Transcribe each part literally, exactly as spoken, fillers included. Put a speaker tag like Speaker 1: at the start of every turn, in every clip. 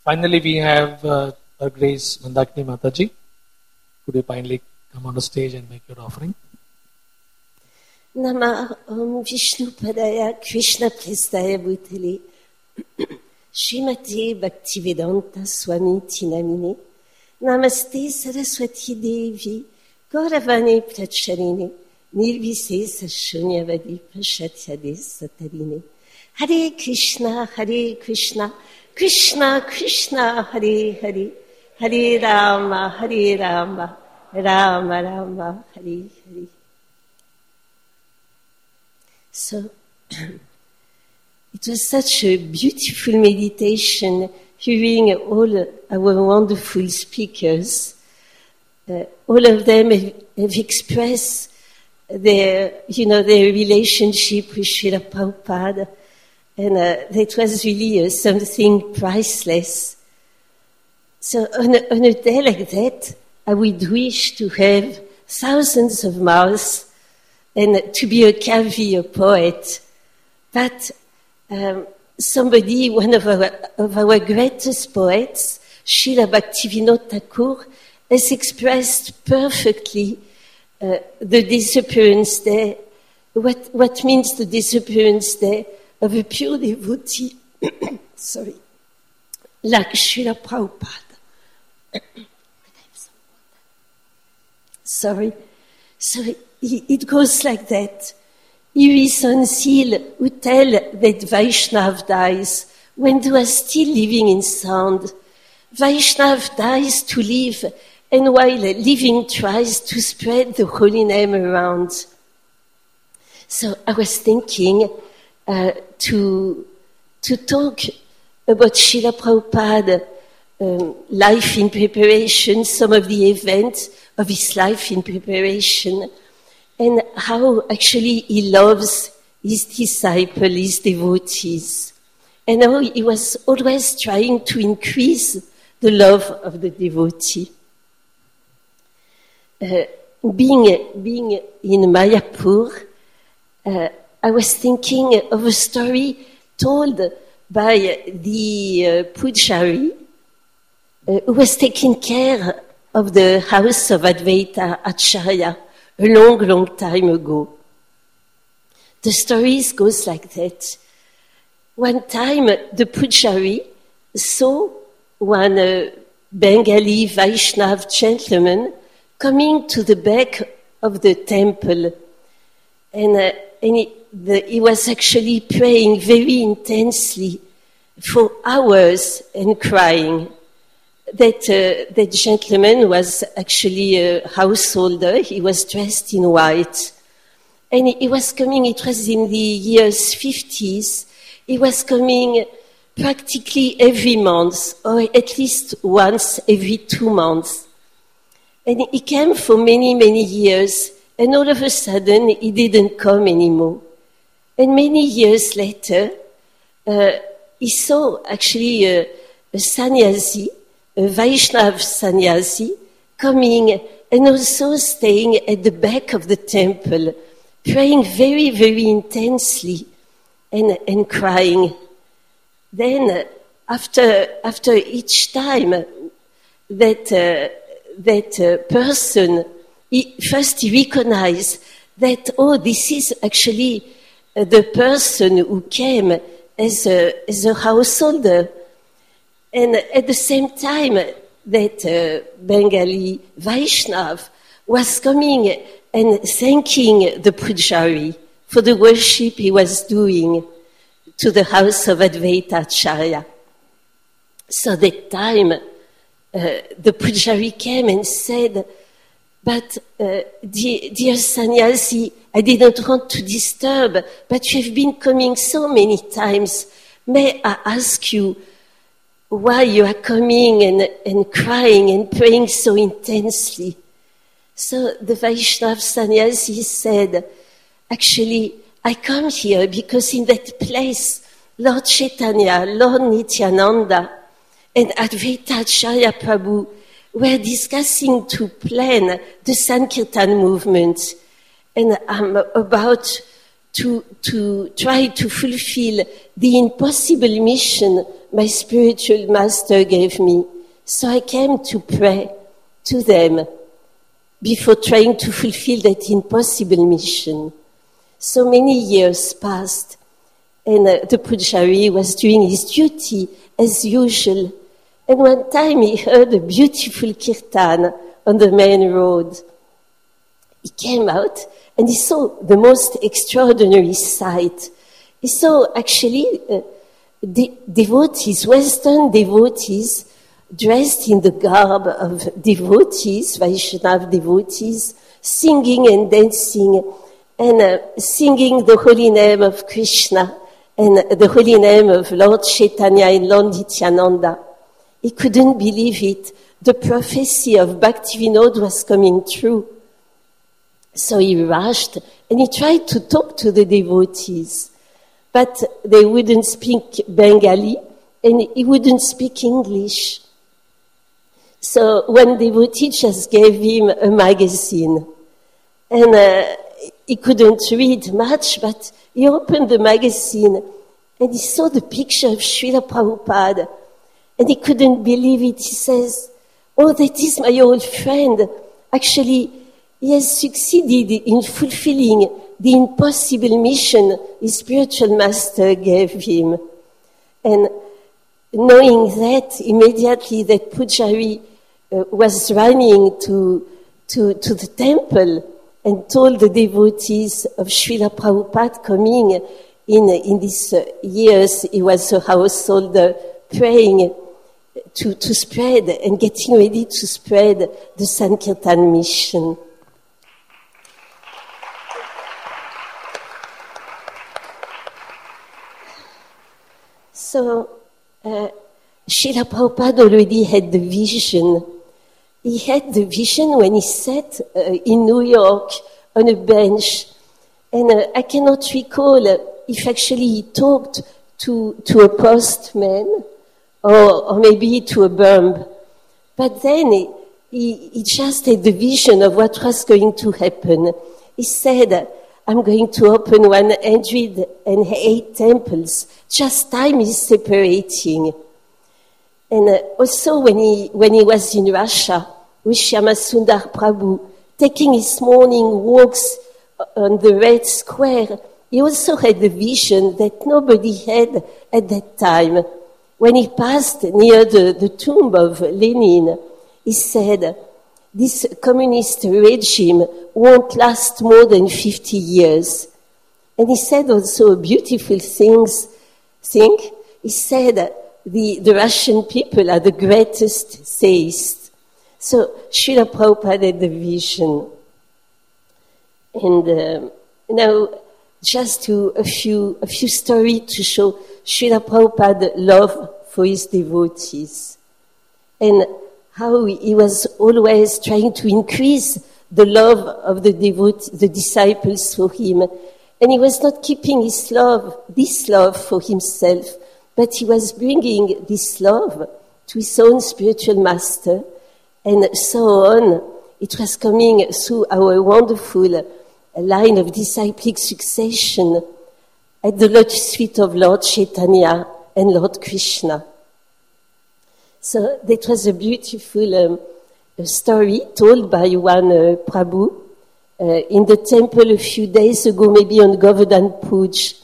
Speaker 1: Finally, we have uh, Her Grace Mandakini Mataji. Could you kindly come on the stage and make your offering?
Speaker 2: Namah Om Vishnu Padaya Krishna Prestaya Bhutale Srimati Bhaktivedanta Swami Tinamine Namaste Saraswati Devi Gauravane Pracharine Nirvisesa Shunyavadi Pashatyade Satarine Hare Krishna, Hare Krishna, Krishna Krishna, Hare Hare, Hare Rama, Hare Rama, Rama Rama, Hare Hare. So, it was such a beautiful meditation hearing all our wonderful speakers. Uh, all of them have, have expressed their, you know, their relationship with Srila Prabhupada. And uh, that was really uh, something priceless. So on a, on a day like that, I would wish to have thousands of mouths and to be a Kavi, a poet. But um, somebody, one of our, of our greatest poets, Srila Bhaktivinoda Thakur, has expressed perfectly uh, the disappearance there. What, what means the disappearance there of a pure devotee, sorry, like Srila Prabhupada. Sorry. So it goes like that. Irisansil who tell that Vaishnav dies when they are still living in sound. Vaishnav dies to live, and while living tries to spread the holy name around. So I was thinking uh, to to talk about Srila Prabhupada, um, life in preparation, some of the events of his life in preparation, and how actually he loves his disciples, his devotees, and how he was always trying to increase the love of the devotee. Uh, being, being in Mayapur, uh, I was thinking of a story told by the uh, Pujari uh, who was taking care of the house of Advaita Acharya a long, long time ago. The story goes like that. One time, the Pujari saw one uh, Bengali Vaishnav gentleman coming to the back of the temple, and, uh, and he, the, he was actually praying very intensely for hours and crying. That uh, that gentleman was actually a householder. He was dressed in white, and he was coming. It was in the years fifties. He was coming practically every month, or at least once every two months. And he came for many, many years, and all of a sudden, he didn't come anymore. And many years later, uh, he saw actually a, a sannyasi, a Vaishnav sannyasi, coming and also staying at the back of the temple, praying very, very intensely and, and crying. Then, after, after each time that, uh, that uh, person, he, first he recognized that, oh, this is actually uh, the person who came as a, as a householder. And at the same time that uh, Bengali Vaishnav was coming and thanking the Pujari for the worship he was doing to the house of Advaita Acharya. So that time, uh, the Pujari came and said, but uh, dear, dear sannyasi, I didn't want to disturb, but you have been coming so many times. May I ask you why you are coming and, and crying and praying so intensely? So the Vaishnav sannyasi said, actually, I come here because in that place, Lord Chaitanya, Lord Nityananda, and Advaita Acharya Prabhu were discussing to plan the Sankirtan movement. And I'm about to, to try to fulfill the impossible mission my spiritual master gave me. So I came to pray to them before trying to fulfill that impossible mission. So many years passed, and uh, the Pujari was doing his duty as usual. And one time he heard a beautiful kirtan on the main road. He came out and he saw the most extraordinary sight. He saw actually uh, de- devotees, Western devotees, dressed in the garb of devotees, Vaishnava devotees, singing and dancing, and uh, singing the holy name of Krishna and the holy name of Lord Chaitanya and Lord Nityananda. He couldn't believe it. The prophecy of Bhaktivinoda was coming true. So he rushed and he tried to talk to the devotees, but they wouldn't speak Bengali and he wouldn't speak English. So one devotee just gave him a magazine, and uh, he couldn't read much, but he opened the magazine and he saw the picture of Srila Prabhupada, and he couldn't believe it. He says, "Oh, that is my old friend. Actually, he has succeeded in fulfilling the impossible mission his spiritual master gave him." And knowing that, immediately that Pujari uh, was running to, to, to the temple and told the devotees of Srila Prabhupada coming in, in these uh, years. He was a householder praying to, to spread and getting ready to spread the Sankirtan mission. So, uh, Srila Prabhupada already had the vision. He had the vision when he sat uh, in New York on a bench. And uh, I cannot recall uh, if actually he talked to, to a postman or, or maybe to a bump. But then he, he, he just had the vision of what was going to happen. He said, "I'm going to open one hundred eight temples. Just time is separating." And uh, also when he, when he was in Russia with Shyama Sundar Prabhu, taking his morning walks on the Red Square, he also had the vision that nobody had at that time. When he passed near the, the tomb of Lenin, he said, "This communist regime won't last more than fifty years. And he said also a beautiful things, thing. He said, the, the Russian people are the greatest theists. So Srila Prabhupada had the vision. And uh, now, just to a few a few stories to show Srila Prabhupada's love for his devotees, and how he was always trying to increase the love of the devotees, the disciples for him. And he was not keeping his love, this love for himself, but he was bringing this love to his own spiritual master, and so on. It was coming through our wonderful line of disciplic succession at the lotus feet of Lord Chaitanya and Lord Krishna. So that was a beautiful um, a story told by one uh, Prabhu uh, in the temple a few days ago, maybe on Govardhan Puj.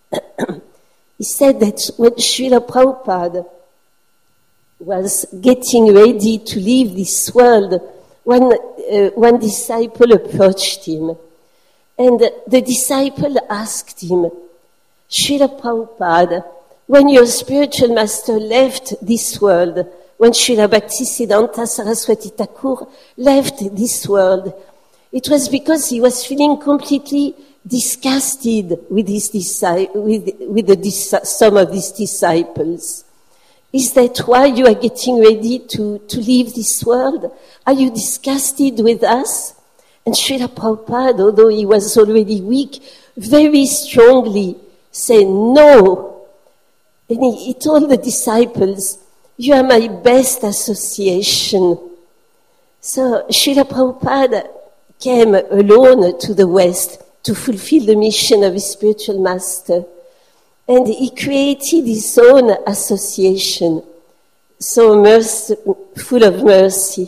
Speaker 2: He said that when Srila Prabhupada was getting ready to leave this world, one, uh, one disciple approached him. And the disciple asked him, "Srila Prabhupada, when your spiritual master left this world, when Srila Bhaktisiddhanta Saraswati Thakur left this world, it was because he was feeling completely disgusted with his with, with the, some of his disciples. Is that why you are getting ready to, to leave this world? Are you disgusted with us?" And Srila Prabhupada, although he was already weak, very strongly said, "No." And he, he told the disciples, "You are my best association." So Srila Prabhupada came alone to the West to fulfill the mission of his spiritual master. And he created his own association, so mercy, full of mercy.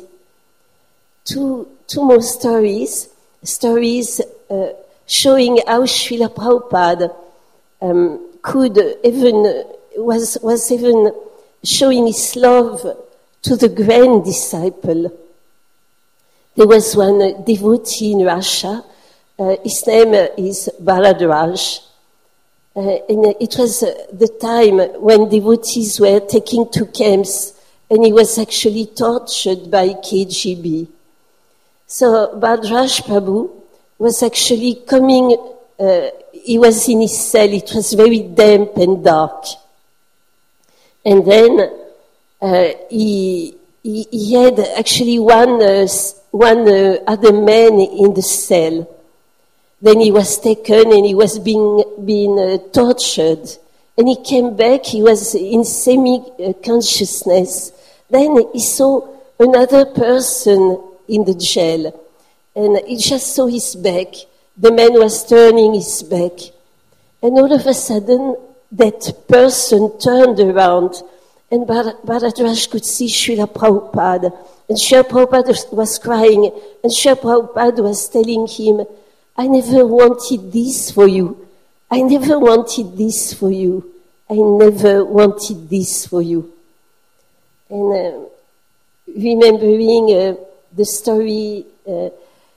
Speaker 2: Two, two more stories, stories uh, showing how Srila Prabhupada um, could even, was, was even showing his love to the grand disciple. There was one devotee in Russia, uh, his name is Bharadraj. Uh, and it was uh, the time when devotees were taken to camps, and he was actually tortured by K G B. So Bharadraj Prabhu was actually coming, uh, he was in his cell, it was very damp and dark. And then uh, he, he, he had actually one, uh, one uh, other man in the cell. Then he was taken and he was being, being uh, tortured. And he came back, he was in semi-consciousness. Then he saw another person in the jail. And he just saw his back. The man was turning his back. And all of a sudden, that person turned around. And Bharadraj could see Srila Prabhupada. And Srila Prabhupada was crying. And Srila Prabhupada was telling him, I never wanted this for you. I never wanted this for you. I never wanted this for you. And uh, remembering uh, the story uh,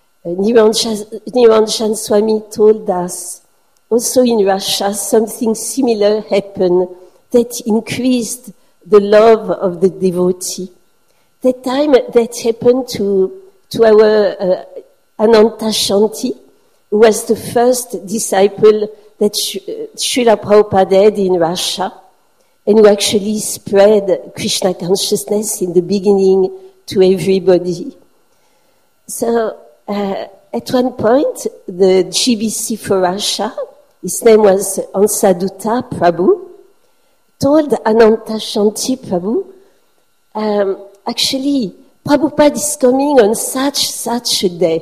Speaker 2: Niranjan Swami told us, also in Russia, something similar happened that increased the love of the devotee. That time that happened to, to our uh, Ananta Shanti, who was the first disciple that Srila Prabhupada had in Russia, and who actually spread Krishna consciousness in the beginning to everybody. So, uh, at one point, the G B C for Russia, his name was Ansadutta Prabhu, told Ananta Shanti Prabhu, um, actually, Prabhupada is coming on such, such a day.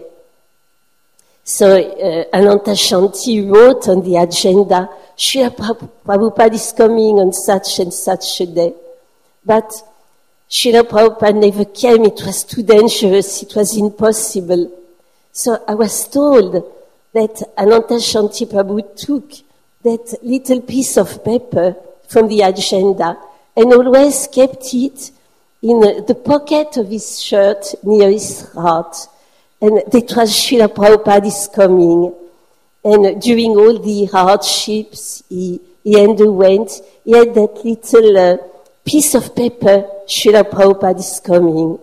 Speaker 2: So uh, Ananta Shanti wrote on the agenda, Srila Prabhupada is coming on such and such a day. But Srila Prabhupada never came, it was too dangerous, it was impossible. So I was told that Ananta Shanti Prabhu took that little piece of paper from the agenda and always kept it in the pocket of his shirt near his heart. And that was Srila Prabhupada is coming. And during all the hardships he, he underwent, he had that little uh, piece of paper, Srila Prabhupada is coming.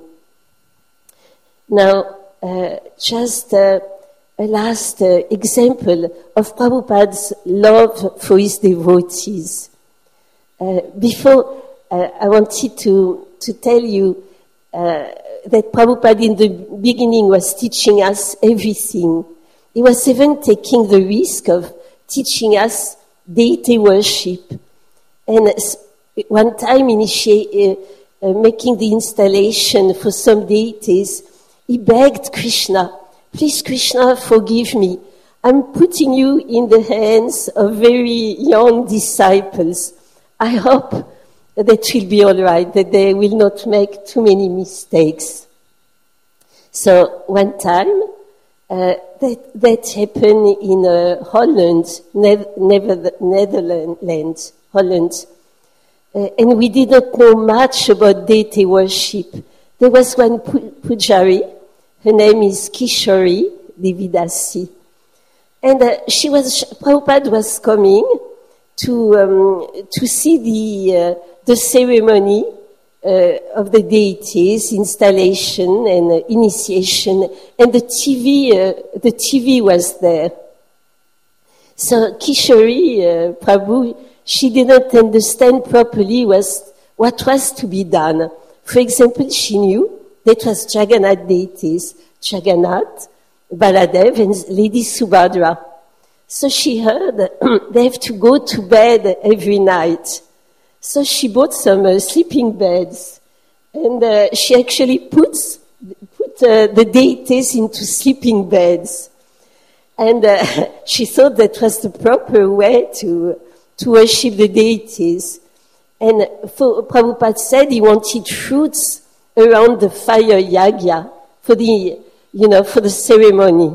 Speaker 2: Now, uh, just uh, a last uh, example of Prabhupada's love for his devotees. Uh, before, uh, I wanted to, to tell you uh, that Prabhupada in the beginning was teaching us everything. He was even taking the risk of teaching us deity worship. And one time, initiate, uh, uh, making the installation for some deities, he begged Krishna, please Krishna, forgive me. I'm putting you in the hands of very young disciples. I hope that will be all right, that they will not make too many mistakes. So one time, uh, that, that happened in uh, Holland, ne- Never- Netherlands, Holland. Uh, and we did not know much about deity worship. There was one pu- pujari, her name is Kishori Devidasi. And uh, she was, Prabhupada was coming to um, to see the uh, the ceremony uh, of the deities, installation and uh, initiation, and the T V uh, the T V was there. So Kishori uh, Prabhu, she didn't understand properly was what was to be done. For example, she knew that was Jagannath deities, Jagannath, Baladev, and Lady Subhadra. So she heard they have to go to bed every night. So she bought some uh, sleeping beds, and uh, she actually puts, put uh, the deities into sleeping beds. And uh, she thought that was the proper way to to worship the deities. And for, Prabhupada said he wanted fruits around the fire yagya for the, you know, for the ceremony.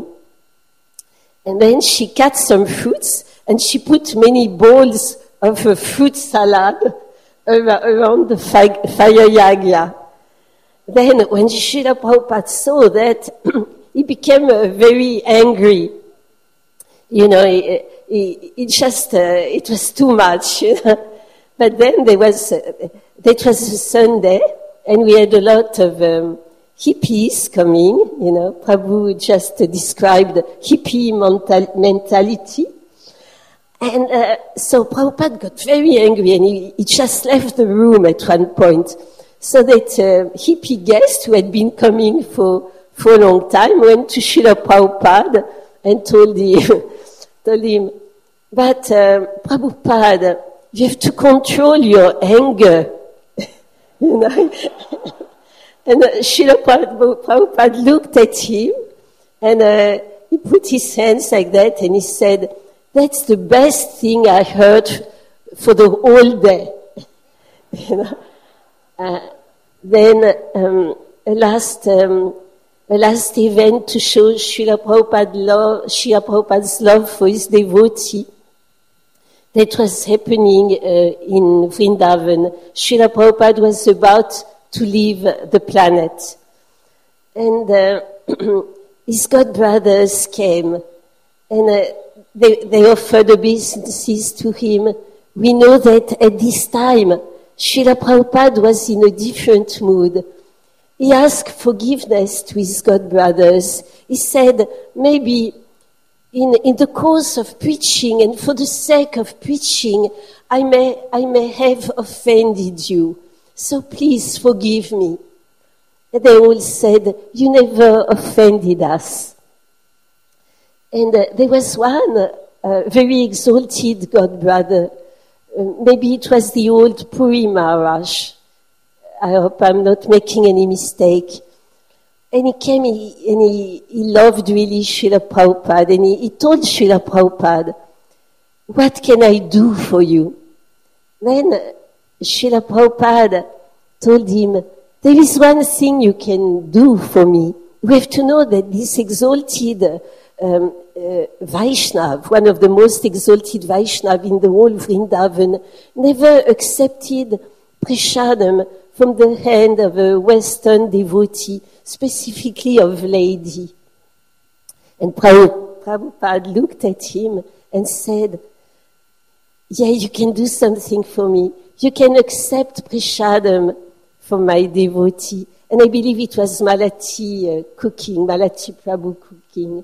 Speaker 2: And then she cut some fruits and she put many bowls of a fruit salad around the fire yagya. Then when Srila Prabhupada saw that, he became uh, very angry. You know, it, it, it just, uh, it was too much, you know. But then there was, uh, that was a Sunday, and we had a lot of um, hippies coming, you know. Prabhu just uh, described hippie mental- mentality. And uh, so Prabhupada got very angry, and he, he just left the room at one point. So that uh, hippie guest who had been coming for, for a long time went to Srila Prabhupada and told him, told him, but uh, Prabhupada, you have to control your anger. You know? And uh, Srila Prabhupada looked at him and uh, he put his hands like that and he said, that's the best thing I heard for the whole day. You know? Uh, then um, a last um, a last event to show Srila Prabhupada love, Srila Prabhupada's love for his devotee. That was happening uh, in Vrindavan. Srila Prabhupada was about to leave the planet, and uh, his godbrothers came, and uh, they they offered obeisances to him. We know that at this time, Srila Prabhupada was in a different mood. He asked forgiveness to his godbrothers. He said, maybe in, in the course of preaching and for the sake of preaching, I may, I may have offended you. So please forgive me. And they all said, you never offended us. And uh, there was one uh, very exalted godbrother. Uh, maybe it was the old Puri Maharaj. I hope I'm not making any mistake. And he came he, and he, he loved really Srila Prabhupada. And he, he told Srila Prabhupada, what can I do for you? Then uh, Srila Prabhupada told him, there is one thing you can do for me. We have to know that this exalted um, uh, Vaishnav, one of the most exalted Vaishnav in the whole Vrindavan, never accepted prasadam from the hand of a Western devotee, specifically of lady. And Prabhupada looked at him and said, yeah, you can do something for me. You can accept prasadam from my devotee. And I believe it was Malati uh, cooking, Malati Prabhu cooking.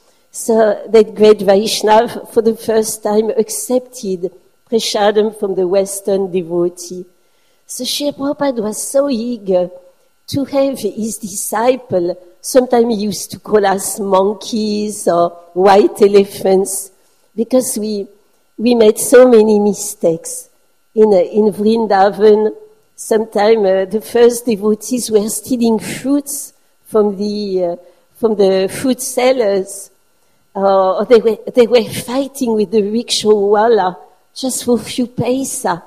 Speaker 2: So that great Vaishnav, for the first time, accepted prasadam from the Western devotee. So Srila Prabhupada was so eager to have his disciple. Sometimes he used to call us monkeys or white elephants because we we made so many mistakes. In, uh, in Vrindavan, sometimes uh, the first devotees were stealing fruits from the uh, from the fruit sellers, uh, or they were they were fighting with the rickshawwala just for a few paisa.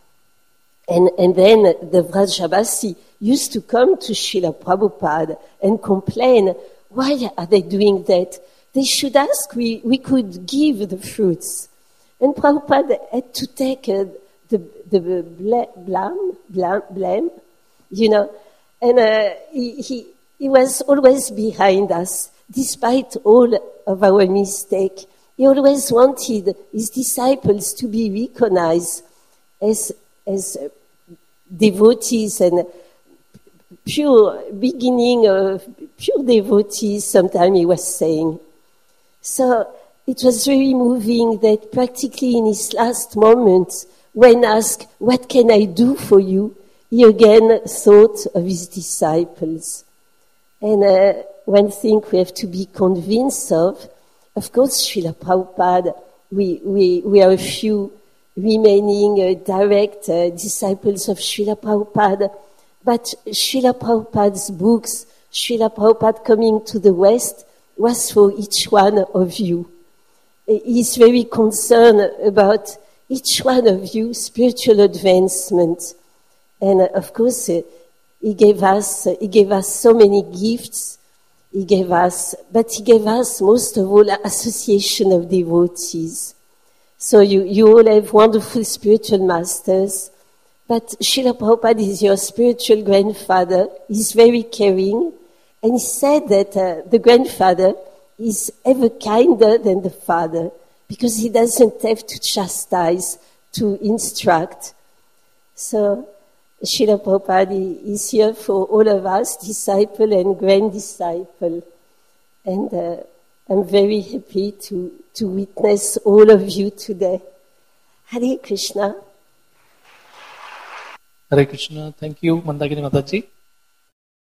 Speaker 2: And, and then the Vrajabasi used to come to Srila Prabhupada and complain, why are they doing that? They should ask, we, we could give the fruits. And Prabhupada had to take uh, the, the blame, blame, blame, you know, and uh, he, he, he was always behind us, despite all of our mistake. He always wanted his disciples to be recognized as as devotees and pure beginning of pure devotees, sometimes he was saying. So it was very moving that practically in his last moments, when asked, what can I do for you? He again thought of his disciples. And uh, one thing we have to be convinced of, of course, Srila Prabhupada, we, we, we are a few remaining uh, direct uh, disciples of Srila Prabhupada. But Srila Prabhupada's books, Srila Prabhupada coming to the West, was for each one of you. He's very concerned about each one of you, spiritual advancement. And uh, of course, uh, he gave us, uh, he gave us so many gifts. He gave us, but he gave us most of all, an association of devotees. So you, you all have wonderful spiritual masters. But Srila Prabhupada is your spiritual grandfather. He's very caring. And he said that uh, the grandfather is ever kinder than the father because he doesn't have to chastise, to instruct. So Srila Prabhupada is here for all of us, disciple and grand-disciple. And uh, I'm very happy to, to witness all of you today. Hare Krishna.
Speaker 1: Hare Krishna. Thank you, Mandakini Mataji.